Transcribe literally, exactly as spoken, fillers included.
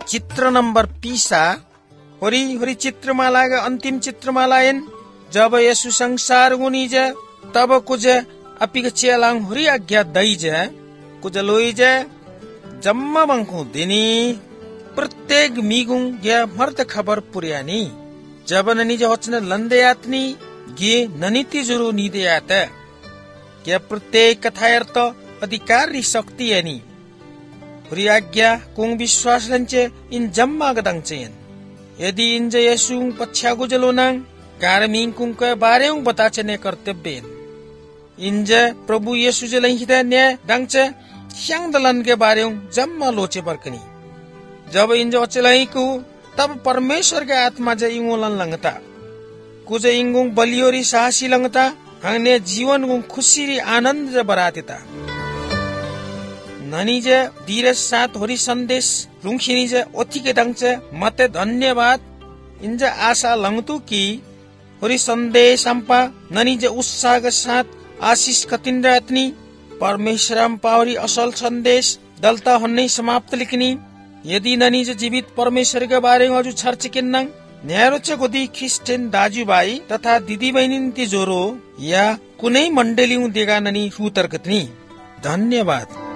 चित्र नंबर पीसा होरी होरी चित्रमाला का अंतिम चित्रमालायन जब यसु संसार गुनी जे तब कुछ अपिक चेलांग होरी आज्ञा दई जे कुछ लोई जे जम्मा बंकु दिनी प्रत्येक मीगुं गया मर्द खबर पुरियानी जब ननी जो होचने लंदे आतनी गे ननीति जुरु नीदे आते क्या प्रत्येक कथायर्थ अधिकारी शक्ति यानी होरी आज्ञा कुंग विश्वास लंचे इन जम्मा गदंगचेन यदि इन जे यसु पच्छा गुजलो नंग कारमीन कुंग के बारे उंग बताचने कर्तव्य इन जे प्रभु यसु जे लंहिते न्याय दंगचे श्यांग दलन के बारे उंग जम्मा लोचे बरकनी जब इन जो चलाई को तब परमेश्वर के आत्मा जे इंगोलन लंगता कुछ इंगुंग बलियोरी साहसी लंगता हंगने जीवन गुंग खुशी आनंद जे बरातेता ननी जे धीरज साथ होरी संदेश रुंखिनी जे ओथी के दंग से मते धन्यवाद इन जे आशा लंगतु की होरी संदेश अंपा ननी जे उत्साह के साथ आशीष कतिन रातनी परमेश्वर अंपावरी असल संदेश दलता होने समाप्त लिखनी यदि ननी जे जीवित परमेश्वर के बारे में अजु चर्च किन्नंग न्यारोचे गोदी ख्रिस्टियन दाजुभाइ तथा दिदी बहिनी जोरो या कुनै मण्डली देगा ननी हुतर्कतनी धन्यवाद।